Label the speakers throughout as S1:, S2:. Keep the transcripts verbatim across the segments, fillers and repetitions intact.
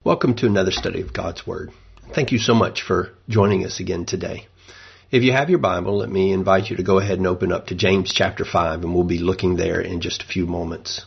S1: Welcome to another study of God's Word. Thank you so much for joining us again today. If you have your Bible, let me invite you to go ahead and open up to James chapter five, and we'll be looking there in just a few moments.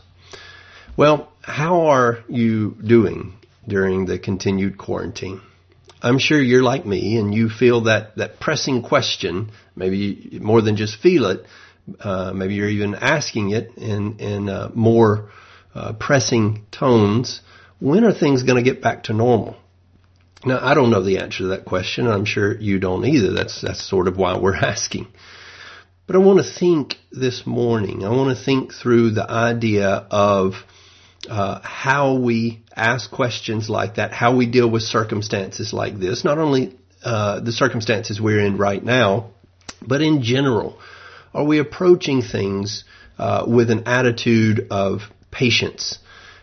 S1: Well, how are you doing during the continued quarantine? I'm sure you're like me and you feel that, that pressing question, maybe more than just feel it, uh, maybe you're even asking it in, in uh, more uh, pressing tones. When are things going to get back to normal? Now, I don't know the answer to that question. I'm sure you don't either. That's, that's sort of why we're asking. But I want to think this morning. I want to think through the idea of uh, how we ask questions like that, how we deal with circumstances like this, not only uh, the circumstances we're in right now, but in general. Are we approaching things uh, with an attitude of patience?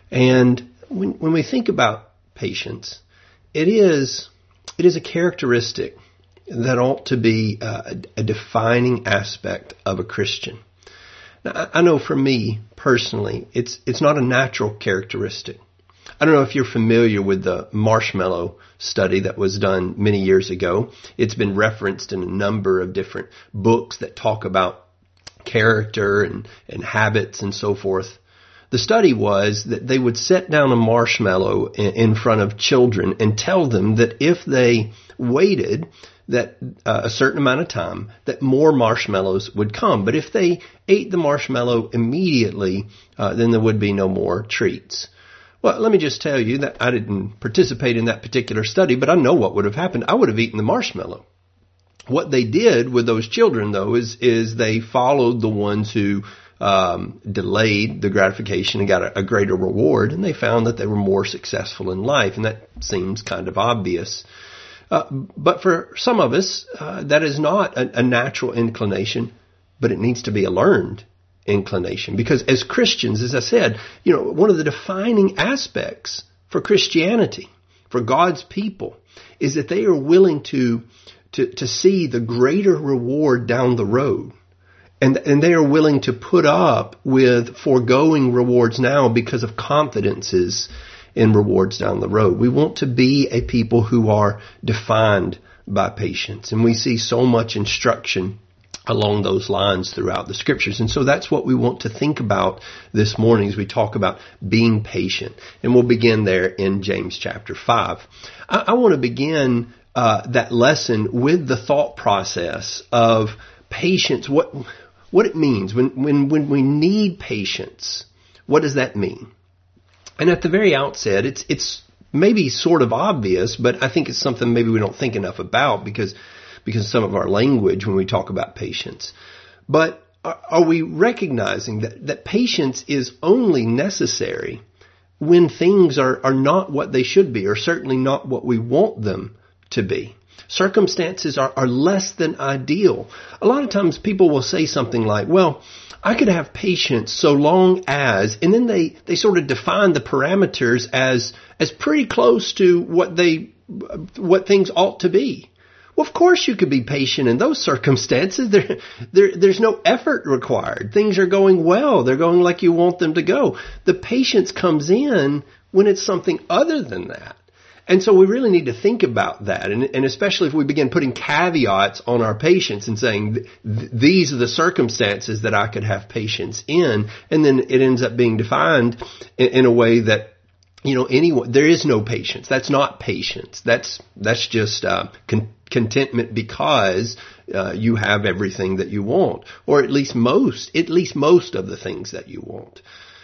S1: And when, when we think about patience, it is it is a characteristic that ought to be uh, a, a defining aspect of a Christian. Now, I know for me personally, it's it's not a natural characteristic. I don't know if you're familiar with the marshmallow study that was done many years ago. It's been referenced in a number of different books that talk about character and, and habits and so forth. The study was that they would set down a marshmallow in, in front of children and tell them that if they waited that uh, a certain amount of time, that more marshmallows would come. But if they ate the marshmallow immediately, uh, then there would be no more treats. Well, let me just tell you that I didn't participate in that particular study, but I know what would have happened. I would have eaten the marshmallow. What they did with those children, though, is is they followed the ones who um, delayed the gratification and got a, a greater reward, and they found that they were more successful in life, and that seems kind of obvious. Uh, but for some of us, uh, that is not a, a natural inclination, but it needs to be a learned inclination. Because as Christians, as I said, you know, one of the defining aspects for Christianity, for God's people, is that they are willing to to, to see the greater reward down the road. And, and they are willing to put up with foregoing rewards now because of confidences in rewards down the road. We want to be a people who are defined by patience. And we see so much instruction along those lines throughout the scriptures. And so that's what we want to think about this morning as we talk about being patient. And we'll begin there in James chapter five. I, I want to begin uh, that lesson with the thought process of patience. What what it means when, when, when we need patience. What does that mean? And at the very outset, it's it's maybe sort of obvious, but I think it's something maybe we don't think enough about because because of some of our language when we talk about patience. But are, are we recognizing that, that patience is only necessary when things are, are not what they should be, or certainly not what we want them to be? Circumstances are, are less than ideal. A lot of times people will say something like, well, I could have patience so long as, and then they, they sort of define the parameters as, as pretty close to what they, what things ought to be. Well, of course you could be patient in those circumstances. There, there, there's no effort required. Things are going well. They're going like you want them to go. The patience comes in when it's something other than that. And so we really need to think about that, and, and especially if we begin putting caveats on our patience and saying, th- these are the circumstances that I could have patience in, and then it ends up being defined in, in a way that, you know, anyone, there is no patience. That's not patience. That's, that's just uh, con- contentment because uh, you have everything that you want, or at least most, at least most of the things that you want.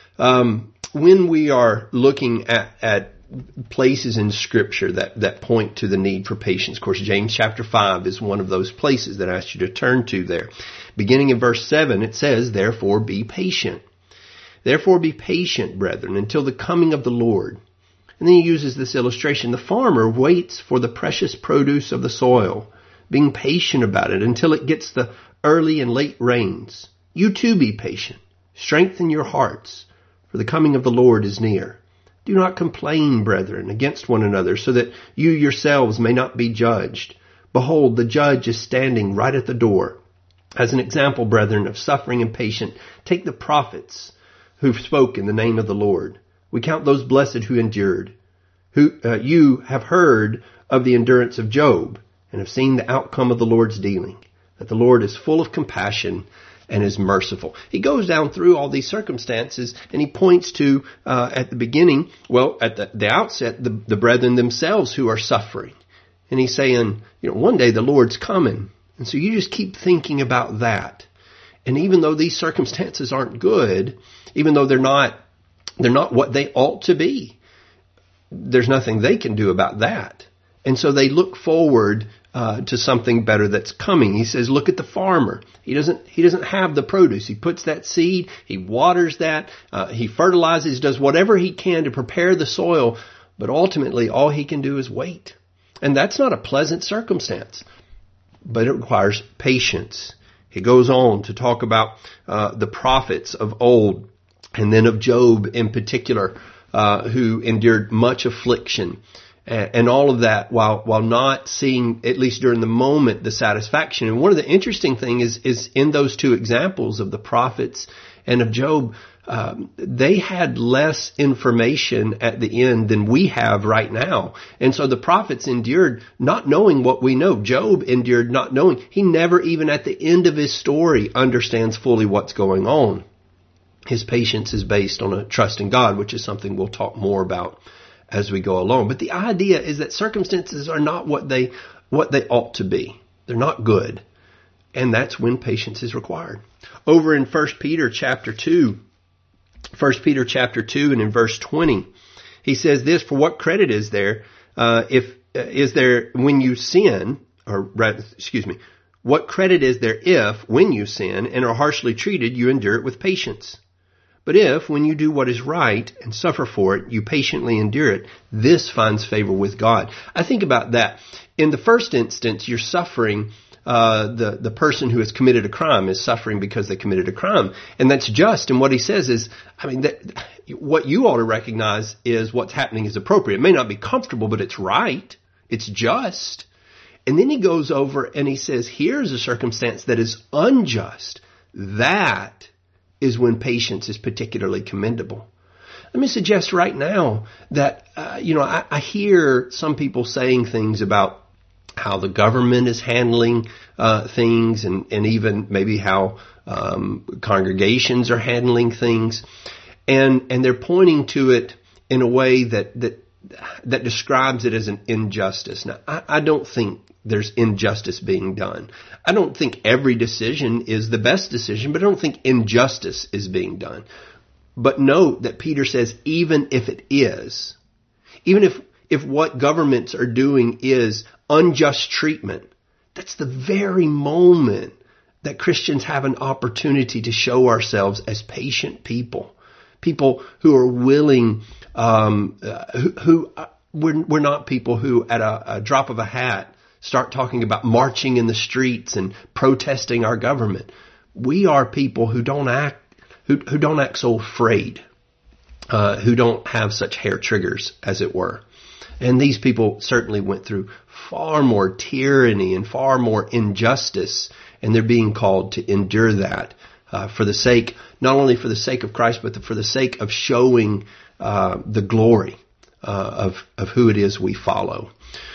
S1: Um, when we are looking at, at places in Scripture that, that point to the need for patience. Of course, James chapter five is one of those places that I asked you to turn to there. Beginning in verse seven, it says, therefore be patient. Therefore be patient, brethren, until the coming of the Lord. And then he uses this illustration. The farmer waits for the precious produce of the soil, being patient about it until it gets the early and late rains. You too be patient. Strengthen your hearts, for the coming of the Lord is near. Do not complain, brethren, against one another, so that you yourselves may not be judged. Behold, the judge is standing right at the door. As an example, brethren, of suffering and patience, take the prophets who spoke in the name of the Lord. We count those blessed who endured. who uh, you have heard of the endurance of Job and have seen the outcome of the Lord's dealing, that the Lord is full of compassion and is merciful. He goes down through all these circumstances, and he points to, uh, at the beginning, well, at the, the outset, the, the brethren themselves who are suffering. And he's saying, you know, one day the Lord's coming. And so you just keep thinking about that. And even though these circumstances aren't good, even though they're not, they're not what they ought to be, there's nothing they can do about that. And so they look forward uh, to something better that's coming. He says, look at the farmer. He doesn't, he doesn't have the produce. He puts that seed, he waters that, uh, he fertilizes, does whatever he can to prepare the soil, but ultimately all he can do is wait. And that's not a pleasant circumstance, but it requires patience. He goes on to talk about uh, the prophets of old, and then of Job in particular, uh, who endured much affliction. And all of that while while not seeing, at least during the moment, the satisfaction. And one of the interesting things is, is in those two examples of the prophets and of Job, um, they had less information at the end than we have right now. And so the prophets endured not knowing what we know. Job endured not knowing. He never even at the end of his story understands fully what's going on. His patience is based on a trust in God, which is something we'll talk more about as we go along. But the idea is that circumstances are not what they what they ought to be. They're not good. And that's when patience is required. Over in First Peter chapter two, First Peter chapter two and in verse twenty, he says this, for what credit is there uh, if uh, is there when you sin, or rather, excuse me, what credit is there if when you sin and are harshly treated, you endure it with patience? But if, when you do what is right and suffer for it, you patiently endure it, this finds favor with God. I think about that. In the first instance, you're suffering, uh, the, the person who has committed a crime is suffering because they committed a crime. And that's just. And what he says is, I mean, that, what you ought to recognize is what's happening is appropriate. It may not be comfortable, but it's right. It's just. And then he goes over and he says, here's a circumstance that is unjust. That is when patience is particularly commendable. Let me suggest right now that, uh, you know, I, I hear some people saying things about how the government is handling uh, things and, and even maybe how um, congregations are handling things. And, and they're pointing to it in a way that, that, that describes it as an injustice. Now, I, I don't think there's injustice being done. I don't think every decision is the best decision, but I don't think injustice is being done. But note that Peter says, even if it is, even if, if what governments are doing is unjust treatment, that's the very moment that Christians have an opportunity to show ourselves as patient people. People who are willing, um, uh, who, who uh, we're, we're not people who at a, a drop of a hat start talking about marching in the streets and protesting our government. We are people who don't act, who, who don't act so afraid, uh, who don't have such hair triggers, as it were. And these people certainly went through far more tyranny and far more injustice, and they're being called to endure that uh, for the sake, not only for the sake of Christ, but for the sake of showing uh, the glory uh, of of who it is we follow.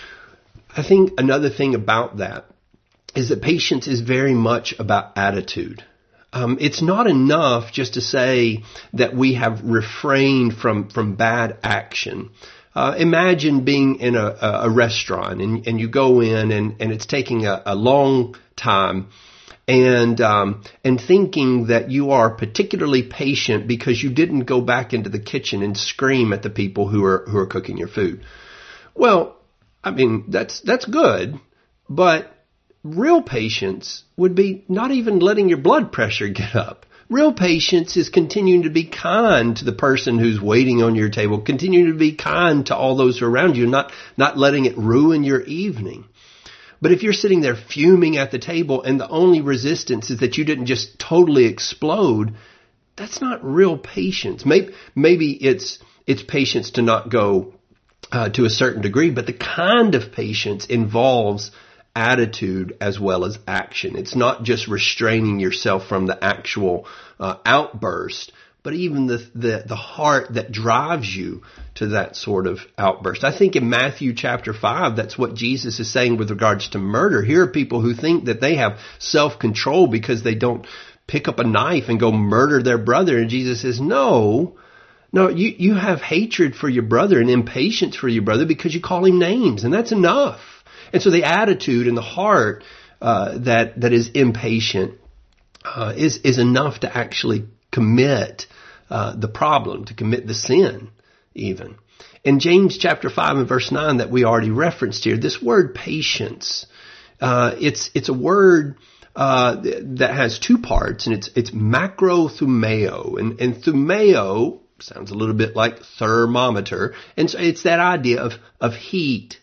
S1: I think another thing about that is that patience is very much about attitude. Um, it's not enough just to say that we have refrained from, from bad action. Uh, imagine being in a, a restaurant and, and you go in and, and it's taking a, a long time and, um, and thinking that you are particularly patient because you didn't go back into the kitchen and scream at the people who are, who are cooking your food. Well, I mean, that's, that's good, but real patience would be not even letting your blood pressure get up. Real patience is continuing to be kind to the person who's waiting on your table, continuing to be kind to all those who are around you, not, not letting it ruin your evening. But if you're sitting there fuming at the table and the only resistance is that you didn't just totally explode, that's not real patience. Maybe, maybe it's, it's patience to not go Uh, to a certain degree, but the kind of patience involves attitude as well as action. It's not just restraining yourself from the actual uh, outburst, but even the, the, the heart that drives you to that sort of outburst. I think in Matthew chapter five, that's what Jesus is saying with regards to murder. Here are people who think that they have self-control because they don't pick up a knife and go murder their brother. And Jesus says, no, no, you, you have hatred for your brother and impatience for your brother because you call him names, and that's enough. And so the attitude and the heart uh, that that is impatient uh, is is enough to actually commit uh, the problem, to commit the sin even. In James chapter five and verse nine that we already referenced here, this word patience, uh, it's it's a word uh, that has two parts, and it's it's macrothumeo, and and thumeo sounds a little bit like thermometer, and so it's that idea of of heat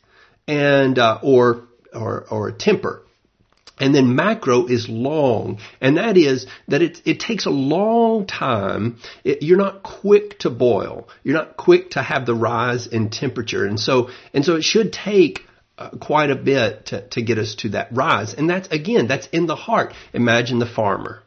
S1: and uh, or or or temper. And then macro is long, and that is that it it takes a long time. It, you're not quick to boil. You're not quick to have the rise in temperature, and so and so it should take uh, quite a bit to to get us to that rise. And that's again, that's in the heart. Imagine the farmer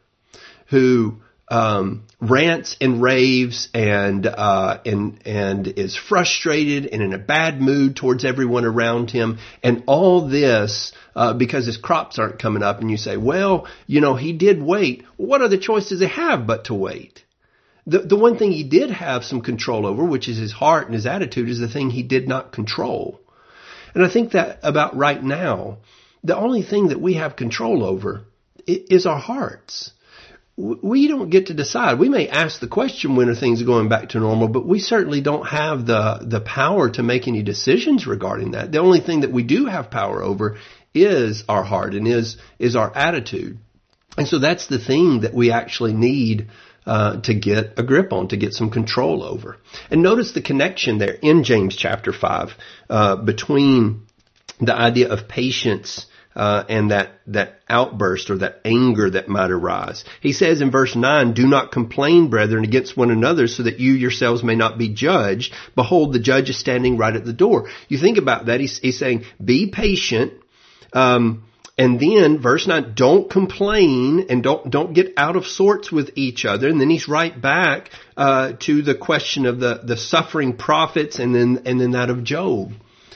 S1: who um, rants and raves and uh, and and is frustrated and in a bad mood towards everyone around him, and all this uh, because his crops aren't coming up. And you say, well, you know, he did wait. What other choice does he have but to wait? The the one thing he did have some control over, which is his heart and his attitude, is the thing he did not control. And I think that about right now, the only thing that we have control over is our hearts. We don't get to decide. We may ask the question, when are things going back to normal, but we certainly don't have the, the power to make any decisions regarding that. The only thing that we do have power over is our heart and is, is our attitude. And so that's the thing that we actually need uh, to get a grip on, to get some control over. And notice the connection there in James chapter five uh, between the idea of patience Uh, and that, that outburst or that anger that might arise. He says in verse nine, do not complain, brethren, against one another, so that you yourselves may not be judged. Behold, the judge is standing right at the door. You think about that. He's, he's saying, be patient. Um, and then verse nine, don't complain and don't, don't get out of sorts with each other. And then he's right back, uh, to the question of the, the suffering prophets and then, and then that of Job.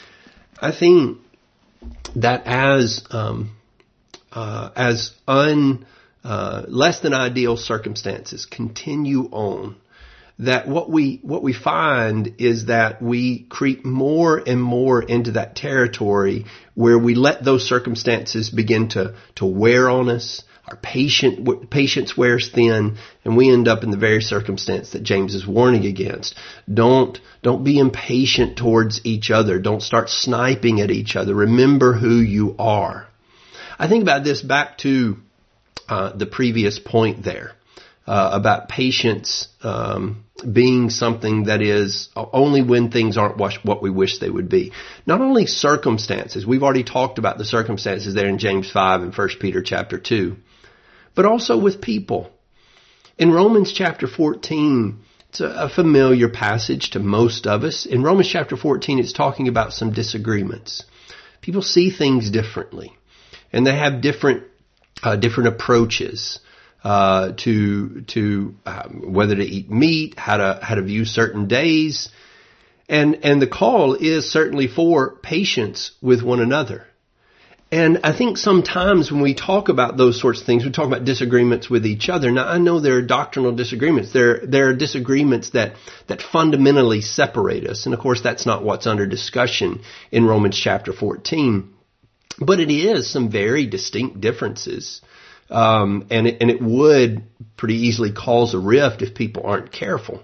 S1: I think that as um, uh, as un uh, less than ideal circumstances continue on, that what we what we find is that we creep more and more into that territory where we let those circumstances begin to to wear on us. Our patient, patience wears thin, and we end up in the very circumstance that James is warning against. Don't, don't be impatient towards each other. Don't start sniping at each other. Remember who you are. I think about this back to uh, the previous point there uh, about patience um, being something that is only when things aren't what we wish they would be. Not only circumstances. We've already talked about the circumstances there in James five and First Peter chapter two. But also with people. In Romans chapter fourteen, it's a familiar passage to most of us. In Romans chapter fourteen, it's talking about some disagreements. People see things differently, and they have different uh, different approaches uh, to to um, whether to eat meat, how to how to view certain days, and and the call is certainly for patience with one another. And I think sometimes when we talk about those sorts of things, we talk about disagreements with each other. Now, I know there are doctrinal disagreements. There, there are disagreements that, that fundamentally separate us. And of course, that's not what's under discussion in Romans chapter fourteen. But it is some very distinct differences. Um, and it, and it would pretty easily cause a rift if people aren't careful.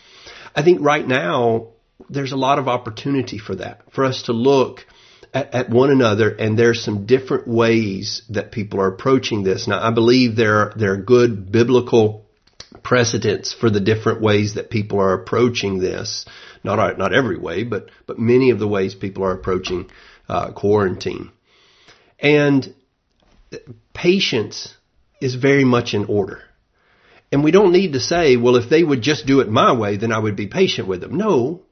S1: I think right now, there's a lot of opportunity for that, for us to look At, at one another, and there's some different ways that people are approaching this. Now, I believe there are, there are good biblical precedents for the different ways that people are approaching this. Not not every way, but but many of the ways people are approaching uh, quarantine. And patience is very much in order. And we don't need to say, well, if they would just do it my way, then I would be patient with them. No,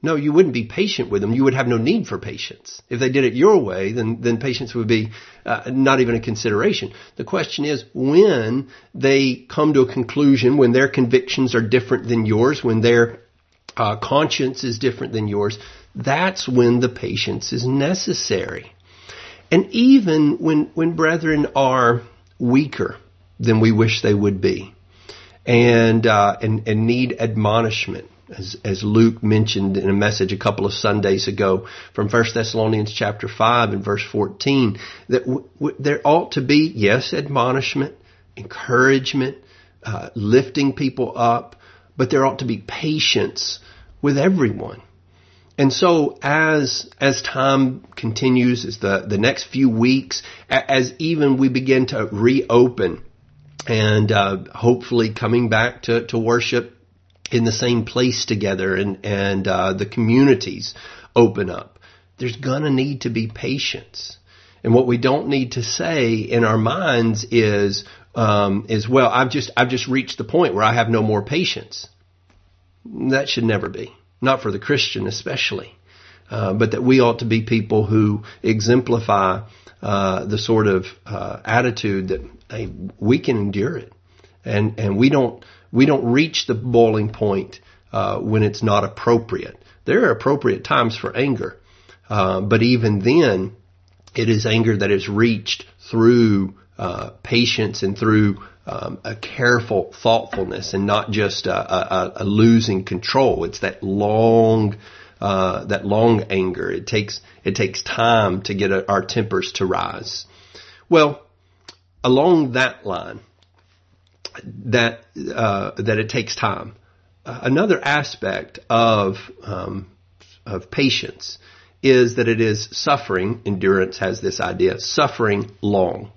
S1: No, you wouldn't be patient with them. You would have no need for patience. If they did it your way, then, then patience would be uh, not even a consideration. The question is, when they come to a conclusion, when their convictions are different than yours, when their uh, conscience is different than yours, that's when the patience is necessary. And even when, when brethren are weaker than we wish they would be, and, uh, and, and need admonishment, as, as Luke mentioned in a message a couple of Sundays ago from First Thessalonians chapter five and verse fourteen, that w- w- there ought to be, yes, admonishment, encouragement, uh, lifting people up, but there ought to be patience with everyone. And so as, as time continues, as the, the next few weeks, as even we begin to reopen and, uh, hopefully coming back to, to worship in the same place together and, and, uh, the communities open up, there's gonna need to be patience. And what we don't need to say in our minds is, um, is, well, I've just, I've just reached the point where I have no more patience. That should never be. Not for the Christian especially, uh, but that we ought to be people who exemplify uh, the sort of uh, attitude that hey, we can endure it, and and we don't we don't reach the boiling point uh, when it's not appropriate. There are appropriate times for anger, uh, but even then, it is anger that is reached through uh, patience and through Um, a careful thoughtfulness, and not just a, a, a losing control. It's that long, uh, that long anger. It takes it takes time to get a, our tempers to rise. Well, along that line, that uh, that it takes time. Uh, another aspect of um, of patience is that it is suffering. Endurance has this idea: suffering long.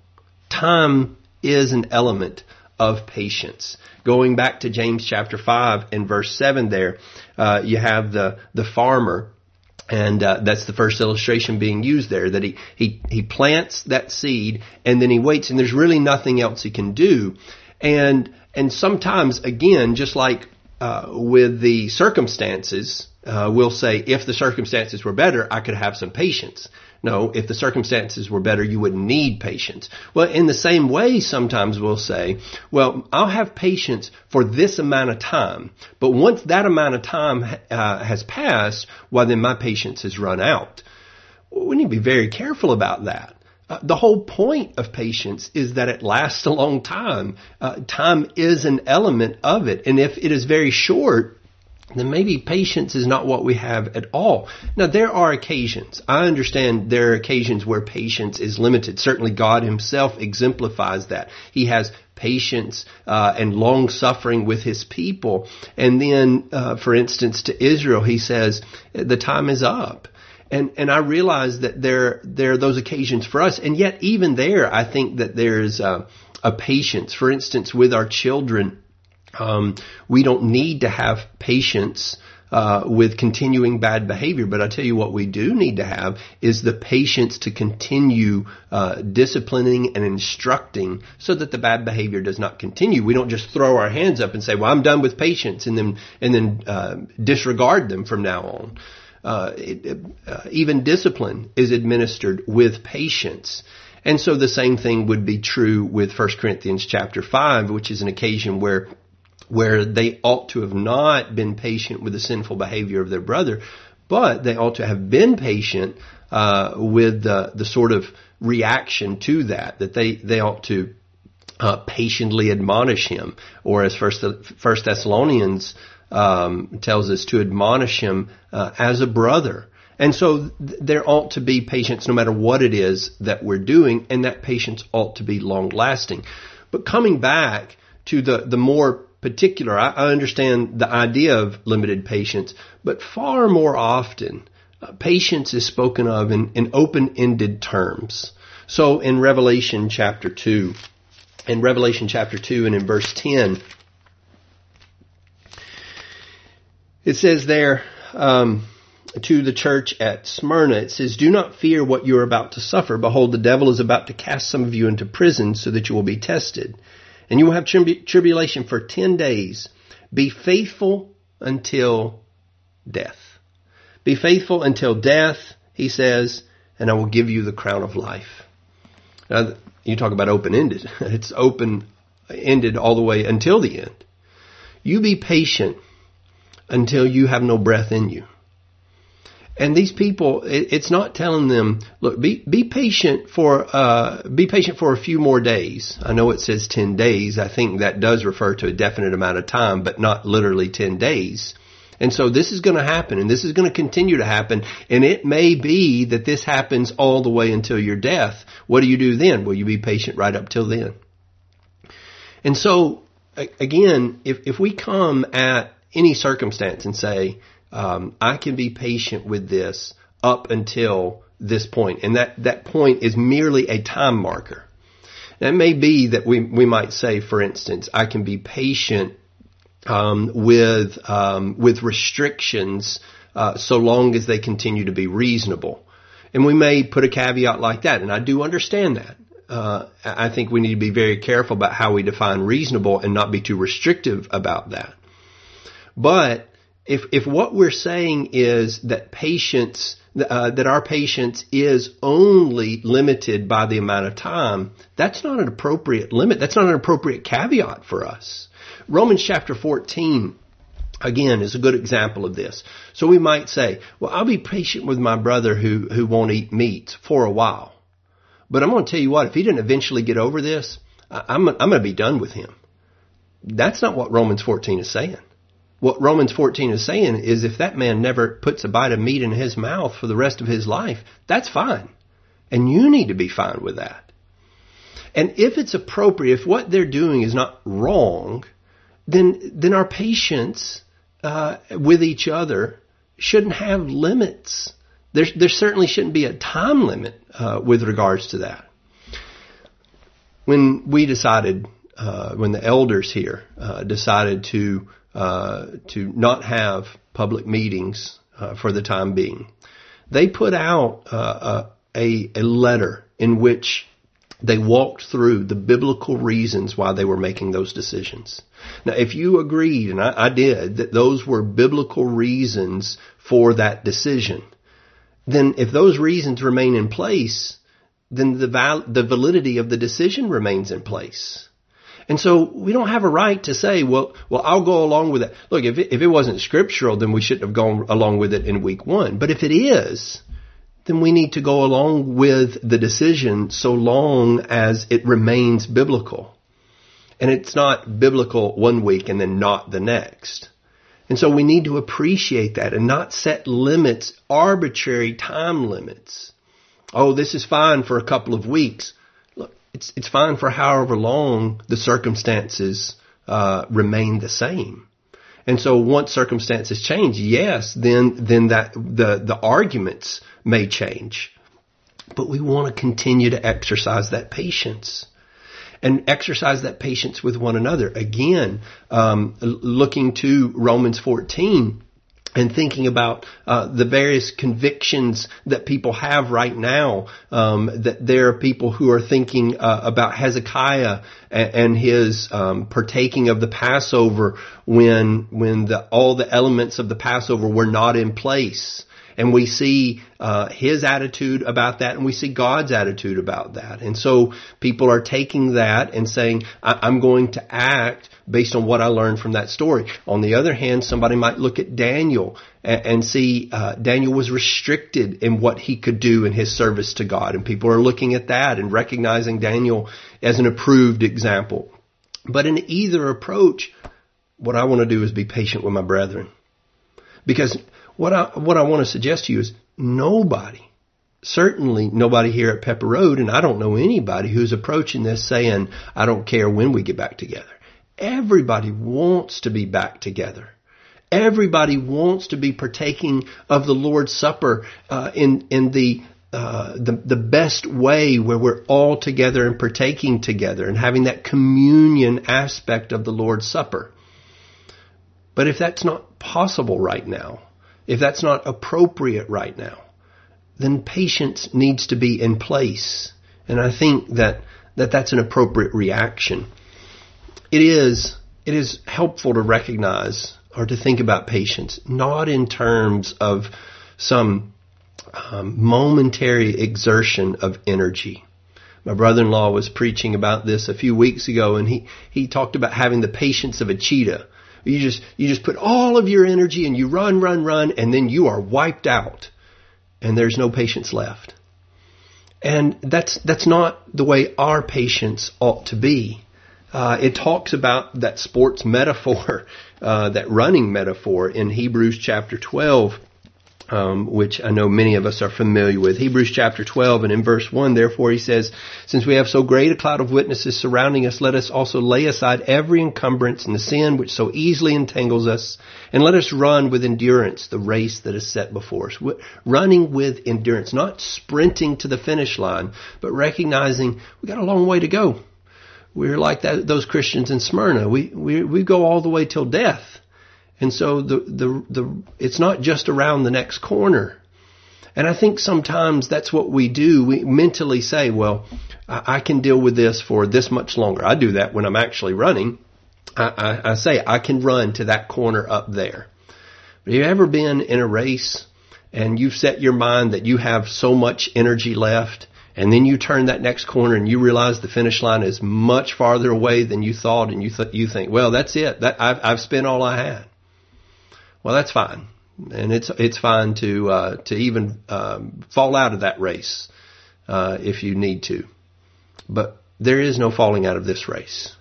S1: Time is an element of patience. Going back to James chapter five and verse seven there, uh, you have the, the farmer, and uh, that's the first illustration being used there, that he, he, he plants that seed and then he waits, and there's really nothing else he can do. And, and sometimes, again, just like uh, with the circumstances, uh, we'll say, if the circumstances were better, I could have some patience. No, if the circumstances were better, you wouldn't need patience. Well, in the same way, sometimes we'll say, well, I'll have patience for this amount of time, but once that amount of time uh, has passed, well, then my patience has run out. We need to be very careful about that. Uh, the whole point of patience is that it lasts a long time. Uh, time is an element of it, and if it is very short, then maybe patience is not what we have at all. Now, there are occasions. I understand there are occasions where patience is limited. Certainly God himself exemplifies that. He has patience uh, and long suffering with his people. And then, uh, for instance, to Israel, he says, the time is up. And, and I realize that there, there are those occasions for us. And yet, even there, I think that there's a, a patience. For instance, with our children, Um, we don't need to have patience uh, with continuing bad behavior, but I tell you what we do need to have is the patience to continue uh, disciplining and instructing so that the bad behavior does not continue. We don't just throw our hands up and say, "Well, I'm done with patience," and then and then uh, disregard them from now on. Uh, it, uh, even discipline is administered with patience. And so the same thing would be true with First Corinthians chapter five, which is an occasion where where they ought to have not been patient with the sinful behavior of their brother, but they ought to have been patient uh, with the, the sort of reaction to that, that they, they ought to uh, patiently admonish him, or as First, First Thessalonians um, tells us, to admonish him uh, as a brother. And so th- there ought to be patience no matter what it is that we're doing, and that patience ought to be long-lasting. But coming back to the, the more particular, I, I understand the idea of limited patience, but far more often, uh, patience is spoken of in, in open-ended terms. So in Revelation chapter two, in Revelation chapter two and in verse ten, it says there, um, to the church at Smyrna, it says, "Do not fear what you are about to suffer. Behold, the devil is about to cast some of you into prison so that you will be tested. And you will have trib- tribulation for ten days. Be faithful until death." Be faithful until death, he says, and I will give you the crown of life. Now, you talk about open-ended. It's open-ended all the way until the end. You be patient until you have no breath in you. And these people, it's not telling them, look, be be patient for uh be patient for a few more days. I know it says ten days. I think that does refer to a definite amount of time, but not literally ten days. And so this is going to happen, and this is going to continue to happen, and it may be that this happens all the way until your death. What do you do then? Will you be patient right up till then? And so, again, if if we come at any circumstance and say, Um, I can be patient with this up until this point. And that, that point is merely a time marker. That may be that we, we might say, for instance, I can be patient, um, with, um, with restrictions, uh, so long as they continue to be reasonable. And we may put a caveat like that. And I do understand that. Uh, I think we need to be very careful about how we define reasonable and not be too restrictive about that. But If, if what we're saying is that patience, uh, that our patience is only limited by the amount of time, that's not an appropriate limit. That's not an appropriate caveat for us. Romans chapter fourteen, again, is a good example of this. So we might say, well, I'll be patient with my brother who, who won't eat meat for a while. But I'm going to tell you what, if he didn't eventually get over this, I'm, I'm going to be done with him. That's not what Romans fourteen is saying. What Romans fourteen is saying is if that man never puts a bite of meat in his mouth for the rest of his life, that's fine. And you need to be fine with that. And if it's appropriate, if what they're doing is not wrong, then then our patience uh, with each other shouldn't have limits. There, there certainly shouldn't be a time limit uh, with regards to that. When we decided, uh, when the elders here uh, decided to Uh, to not have public meetings uh, for the time being, they put out uh, a, a letter in which they walked through the biblical reasons why they were making those decisions. Now, if you agreed, and I, I did, that those were biblical reasons for that decision, then if those reasons remain in place, then the val- the validity of the decision remains in place. And so we don't have a right to say, well, well, I'll go along with it. Look, if it, if it wasn't scriptural, then we shouldn't have gone along with it in week one. But if it is, then we need to go along with the decision so long as it remains biblical. And it's not biblical one week and then not the next. And so we need to appreciate that and not set limits, arbitrary time limits. Oh, this is fine for a couple of weeks. It's it's fine for however long the circumstances uh, remain the same. And so once circumstances change, yes, then then that the the arguments may change. But we want to continue to exercise that patience. And exercise that patience with one another. Again, um, looking to Romans fourteen, and thinking about uh, the various convictions that people have right now, um, that there are people who are thinking uh, about Hezekiah and, and his um, partaking of the Passover when when the, all the elements of the Passover were not in place. And we see uh, his attitude about that, and we see God's attitude about that. And so people are taking that and saying, I- I'm going to act based on what I learned from that story. On the other hand, somebody might look at Daniel and, and see uh, Daniel was restricted in what he could do in his service to God. And people are looking at that and recognizing Daniel as an approved example. But in either approach, what I want to do is be patient with my brethren. Because What I, what I want to suggest to you is nobody, certainly nobody here at Pepper Road, and I don't know anybody who's approaching this saying, I don't care when we get back together. Everybody wants to be back together. Everybody wants to be partaking of the Lord's Supper uh, in in the, uh, the the best way, where we're all together and partaking together and having that communion aspect of the Lord's Supper. But if that's not possible right now, if that's not appropriate right now, then patience needs to be in place. And I think that, that that's an appropriate reaction. It is, it is helpful to recognize or to think about patience, not in terms of some um, momentary exertion of energy. My brother-in-law was preaching about this a few weeks ago, and he, he talked about having the patience of a cheetah. You just, you just put all of your energy and you run, run, run, and then you are wiped out and there's no patience left. And that's, that's not the way our patience ought to be. Uh, it talks about that sports metaphor, uh, that running metaphor in Hebrews chapter twelve. Um, which I know many of us are familiar with. Hebrews chapter twelve, and in verse one, therefore he says, since we have so great a cloud of witnesses surrounding us, let us also lay aside every encumbrance and the sin which so easily entangles us, and let us run with endurance the race that is set before us. Running with endurance, not sprinting to the finish line, but recognizing we got a long way to go. We're like that, those Christians in Smyrna. We, we, we go all the way till death. And so the, the, the, it's not just around the next corner. And I think sometimes that's what we do. We mentally say, well, I, I can deal with this for this much longer. I do that when I'm actually running. I, I, I say I can run to that corner up there. But have you ever been in a race and you've set your mind that you have so much energy left, and then you turn that next corner and you realize the finish line is much farther away than you thought, and you th- you think, well, that's it. That I've, I've spent all I had. Well, that's fine, and it's it's fine to uh, to even um, fall out of that race uh, if you need to. But there is no falling out of this race.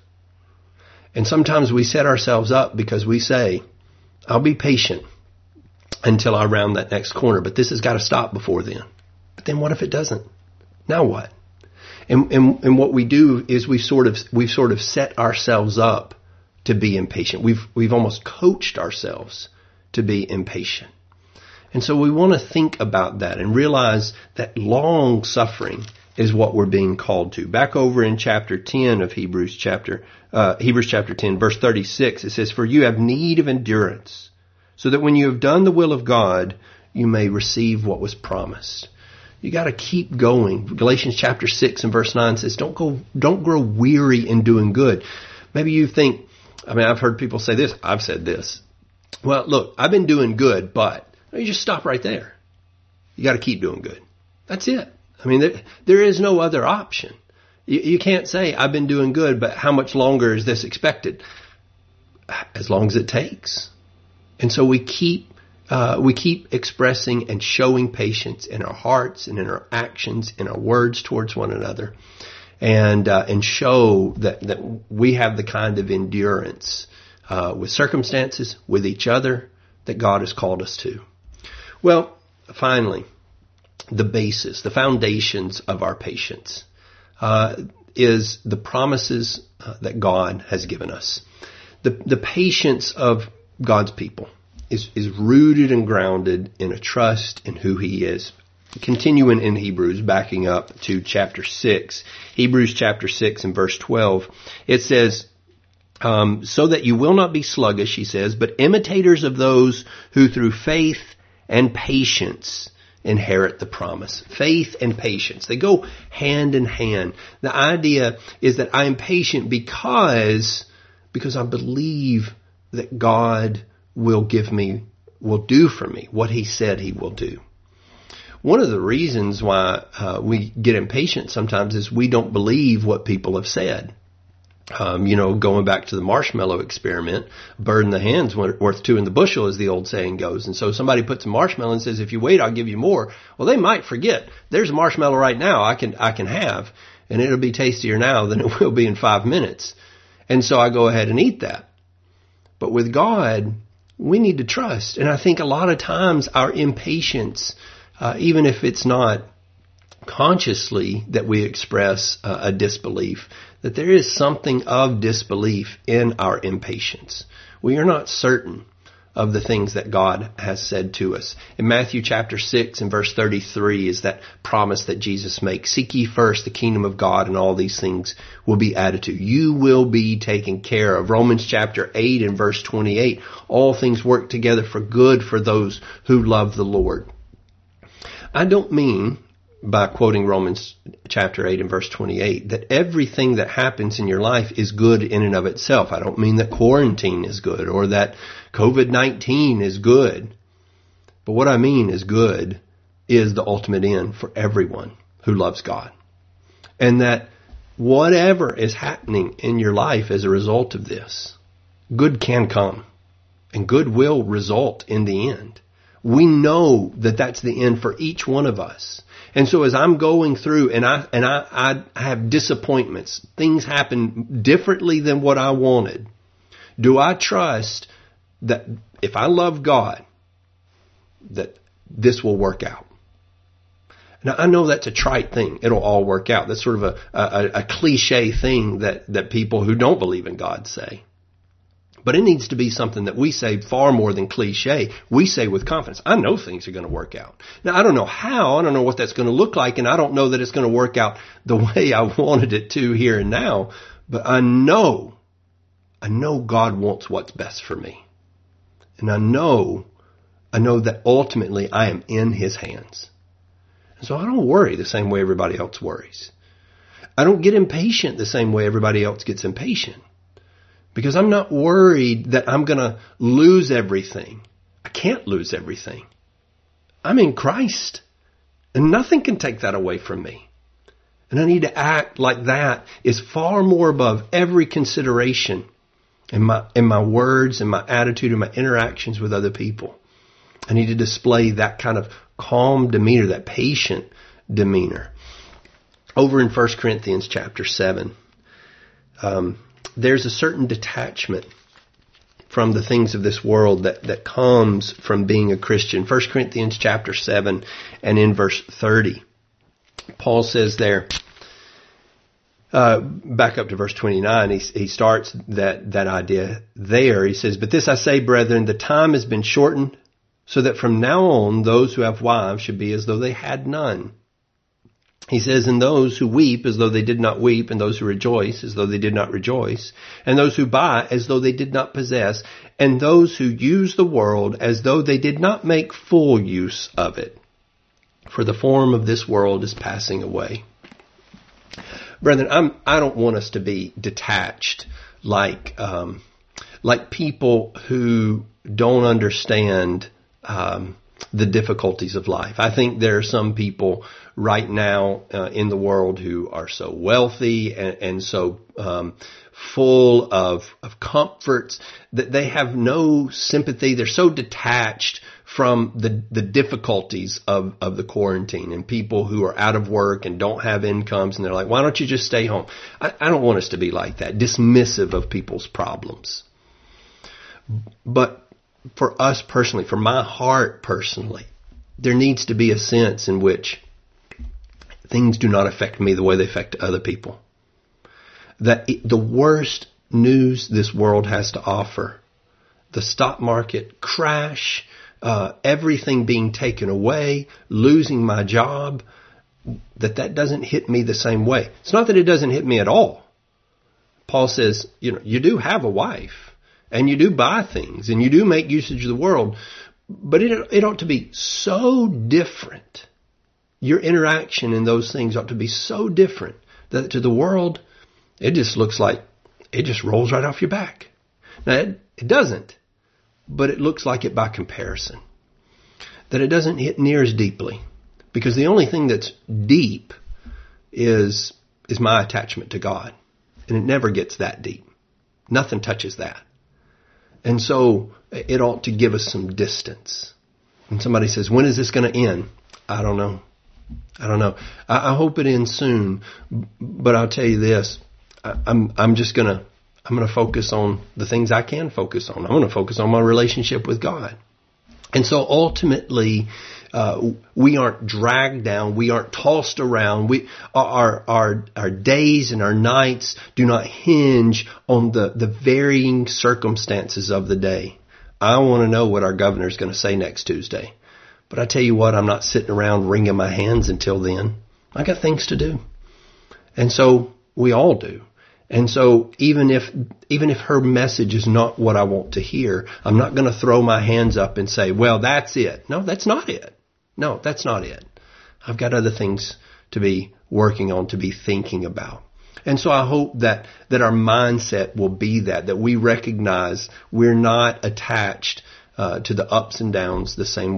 S1: And sometimes we set ourselves up because we say, "I'll be patient until I round that next corner, but this has got to stop before then." But then, what if it doesn't? Now what? And and and what we do is we sort of we've sort of set ourselves up to be impatient. We've we've almost coached ourselves to be impatient. And so we want to think about that and realize that long suffering is what we're being called to. Back over in chapter ten of Hebrews chapter, uh, Hebrews chapter ten, verse thirty-six, it says, for you have need of endurance, so that when you have done the will of God, you may receive what was promised. You got to keep going. Galatians chapter six and verse nine says, don't go, don't grow weary in doing good. Maybe you think, I mean, I've heard people say this. I've said this. Well, look, I've been doing good, but you just stop right there. You got to keep doing good. That's it. I mean, there, there is no other option. You, you can't say I've been doing good, but how much longer is this expected? As long as it takes. And so we keep, uh, we keep expressing and showing patience in our hearts and in our actions, in our words towards one another, and uh, and show that that we have the kind of endurance Uh, with circumstances, with each other, that God has called us to. Well, finally, the basis, the foundations of our patience, uh, is the promises uh, that God has given us. The, the patience of God's people is, is rooted and grounded in a trust in who He is. Continuing in Hebrews, backing up to chapter six, Hebrews chapter six and verse twelve, it says, Um, so that you will not be sluggish, he says, but imitators of those who through faith and patience inherit the promise. Faith and patience. They go hand in hand. The idea is that I am patient because, because I believe that God will give me, will do for me what He said He will do. One of the reasons why uh, we get impatient sometimes is we don't believe what people have said. Um, you know, going back to the marshmallow experiment, bird in the hand's worth two in the bushel, as the old saying goes. And so somebody puts a marshmallow and says, if you wait, I'll give you more. Well, they might forget. There's a marshmallow right now I can, I can have, and it'll be tastier now than it will be in five minutes. And so I go ahead and eat that. But with God, we need to trust. And I think a lot of times our impatience, uh, even if it's not consciously that we express uh, a disbelief, that there is something of disbelief in our impatience. We are not certain of the things that God has said to us. In Matthew chapter six and verse thirty-three is that promise that Jesus makes. Seek ye first the kingdom of God, and all these things will be added to you. You will be taken care of. Romans chapter eight and verse twenty-eight, all things work together for good for those who love the Lord. I don't mean, by quoting Romans chapter eight and verse twenty-eight, that everything that happens in your life is good in and of itself. I don't mean that quarantine is good or that covid nineteen is good. But what I mean is good is the ultimate end for everyone who loves God. And that whatever is happening in your life as a result of this, good can come. And good will result in the end. We know that that's the end for each one of us. And so as I'm going through and I and I, I have disappointments, things happen differently than what I wanted, do I trust that if I love God, that this will work out? Now, I know that's a trite thing. It'll all work out. That's sort of a, a, a cliche thing that, that people who don't believe in God say. But it needs to be something that we say far more than cliche. We say with confidence, I know things are going to work out. Now, I don't know how. I don't know what that's going to look like. And I don't know that it's going to work out the way I wanted it to here and now. But I know, I know God wants what's best for me. And I know, I know that ultimately I am in His hands. And so I don't worry the same way everybody else worries. I don't get impatient the same way everybody else gets impatient. Because I'm not worried that I'm going to lose everything. I can't lose everything. I'm in Christ. And nothing can take that away from me. And I need to act like that is far more above every consideration in my, in my words and my attitude and my interactions with other people. I need to display that kind of calm demeanor, that patient demeanor. Over in First Corinthians chapter seven, um, there's a certain detachment from the things of this world that, that comes from being a Christian. First Corinthians chapter seven and in verse thirty, Paul says there, uh, back up to verse twenty-nine, he, he starts that, that idea there. He says, but this I say, brethren, the time has been shortened, so that from now on those who have wives should be as though they had none. He says, and those who weep as though they did not weep, and those who rejoice as though they did not rejoice, and those who buy as though they did not possess, and those who use the world as though they did not make full use of it. For the form of this world is passing away. Brethren, I'm, I don't want us to be detached like, um, like people who don't understand, um, the difficulties of life. I think there are some people right now uh, in the world who are so wealthy and, and so um, full of, of comforts that they have no sympathy. They're so detached from the, the difficulties of, of the quarantine, and people who are out of work and don't have incomes, and they're like, why don't you just stay home? I, I don't want us to be like that, dismissive of people's problems. But for us personally, for my heart personally, there needs to be a sense in which things do not affect me the way they affect other people. That it, the worst news this world has to offer, the stock market crash, uh, everything being taken away, losing my job, that that doesn't hit me the same way. It's not that it doesn't hit me at all. Paul says, you know, you do have a wife. And you do buy things, and you do make usage of the world, but it, it ought to be so different. Your interaction in those things ought to be so different that to the world, it just looks like it just rolls right off your back. Now, it, it doesn't, but it looks like it by comparison. That it doesn't hit near as deeply, because the only thing that's deep is, is my attachment to God, and it never gets that deep. Nothing touches that. And so it ought to give us some distance. When somebody says, when is this going to end? I don't know. I don't know. I, I hope it ends soon. But I'll tell you this. I, I'm, I'm just going to, I'm going to focus on the things I can focus on. I'm going to focus on my relationship with God. And so ultimately, uh, we aren't dragged down. We aren't tossed around. We, our, our, our days and our nights do not hinge on the, the varying circumstances of the day. I want to know what our governor is going to say next Tuesday. But I tell you what, I'm not sitting around wringing my hands until then. I got things to do. And so we all do. And so even if, even if her message is not what I want to hear, I'm not going to throw my hands up and say, well, that's it. No, that's not it. No, that's not it. I've got other things to be working on, to be thinking about. And so I hope that, that our mindset will be that, that we recognize we're not attached uh, to the ups and downs the same way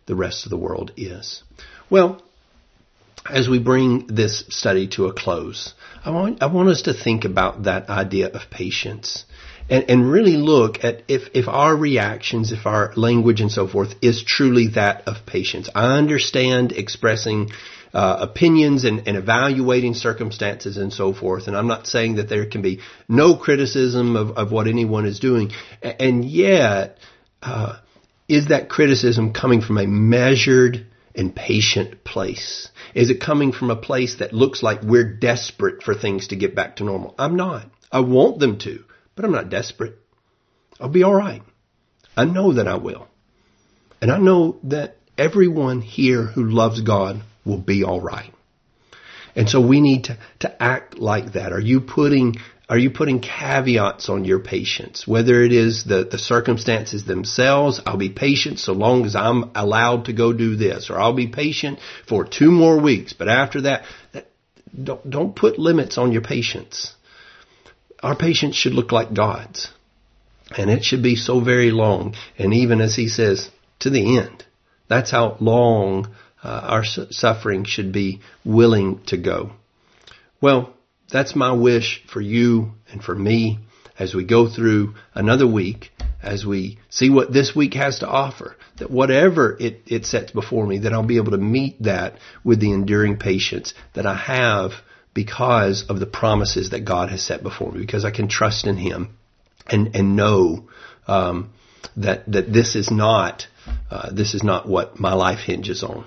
S1: the rest of the world is. Well, as we bring this study to a close, I want, I want us to think about that idea of patience and, and really look at if, if our reactions, if our language and so forth is truly that of patience. I understand expressing uh, opinions and, and evaluating circumstances and so forth, and I'm not saying that there can be no criticism of, of what anyone is doing, and yet uh, is that criticism coming from a measured and patient place? Is it coming from a place that looks like we're desperate for things to get back to normal? I'm not. I want them to, but I'm not desperate. I'll be all right. I know that I will. And I know that everyone here who loves God will be all right. And so we need to, to act like that. Are you putting Are you putting caveats on your patience? Whether it is the, the circumstances themselves, I'll be patient so long as I'm allowed to go do this, or I'll be patient for two more weeks, but after that, that don't, don't put limits on your patience. Our patience should look like God's, and it should be so very long, and even as he says, to the end. That's how long uh, our su- suffering should be willing to go. Well, that's my wish for you and for me as we go through another week, as we see what this week has to offer, that whatever it, it sets before me, that I'll be able to meet that with the enduring patience that I have because of the promises that God has set before me, because I can trust in him and, and know um, that, that this is not, uh, this is not what my life hinges on.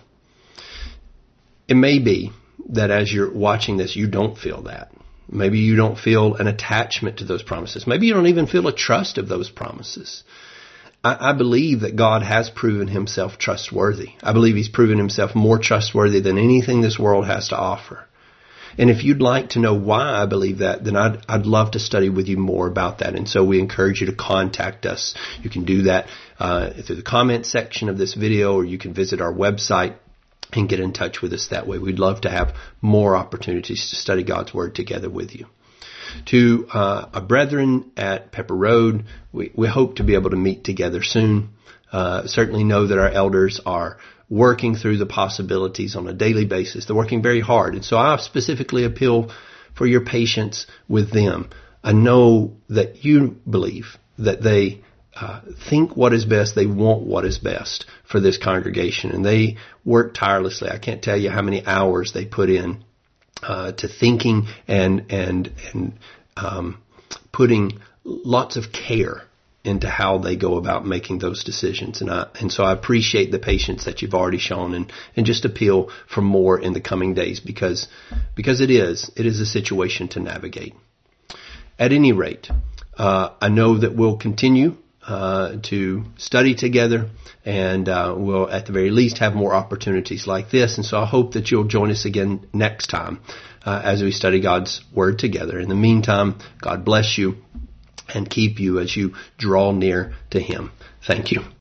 S1: It may be that as you're watching this, you don't feel that. Maybe you don't feel an attachment to those promises. Maybe you don't even feel a trust of those promises. I, I believe that God has proven himself trustworthy. I believe he's proven himself more trustworthy than anything this world has to offer. And if you'd like to know why I believe that, then I'd, I'd love to study with you more about that. And so we encourage you to contact us. You can do that uh, through the comment section of this video, or you can visit our website and get in touch with us that way. We'd love to have more opportunities to study God's Word together with you. To uh, our brethren at Pepper Road, we, we hope to be able to meet together soon. Uh, certainly know that our elders are working through the possibilities on a daily basis. They're working very hard. And so I specifically appeal for your patience with them. I know that you believe that they Uh, think what is best. They want what is best for this congregation, and they work tirelessly. I can't tell you how many hours they put in uh, to thinking and and and um, putting lots of care into how they go about making those decisions. And I and so I appreciate the patience that you've already shown, and and just appeal for more in the coming days, because because it is it is a situation to navigate. At any rate, uh, I know that we'll continue Uh, to study together, and uh, we'll at the very least have more opportunities like this. And so I hope that you'll join us again next time uh, as we study God's Word together. In the meantime, God bless you and keep you as you draw near to him. Thank you.